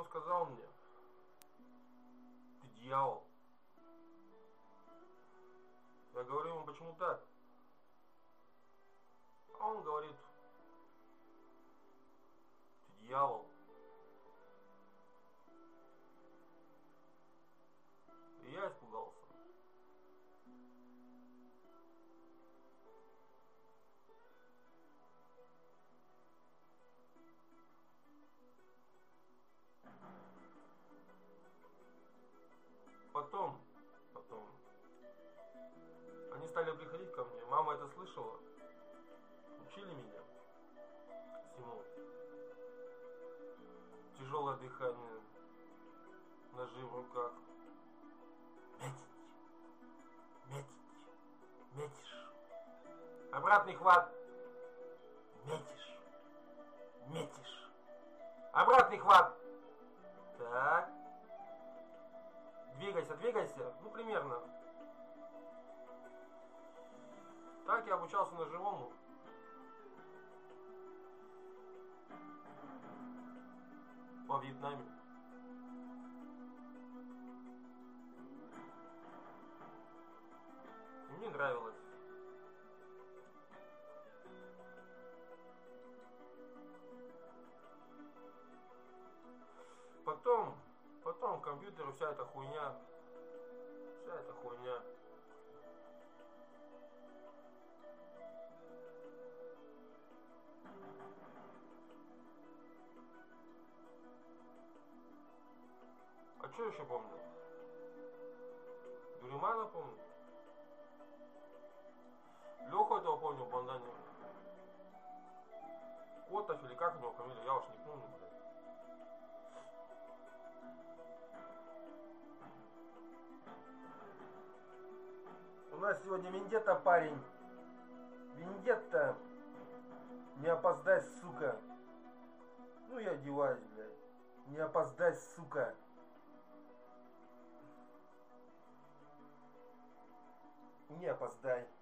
сказал мне: ты дьявол. Я говорю ему: почему так? А он говорит: ты дьявол. И я испугался. Потом, они стали приходить ко мне. Мама это слышала. Учили меня всему. Тяжелое дыхание, ножи в руках. Метить, метить, метишь. Обратный хват. Метишь, метишь. Обратный хват. Так. Двигайся, двигайся. Ну, примерно. Так я обучался ножевому. Во Вьетнаме. И мне нравилось. Потом компьютер, вся эта хуйня. А что еще помню? Дуримана помню. Леху этого помню, Бандани. Котов или как у него фамилия, я уж не помню, блядь. У нас сегодня вендетта, парень. Вендетта. Не опоздай, сука. Ну я одеваюсь, блядь. Не опоздай, сука. Не опоздай.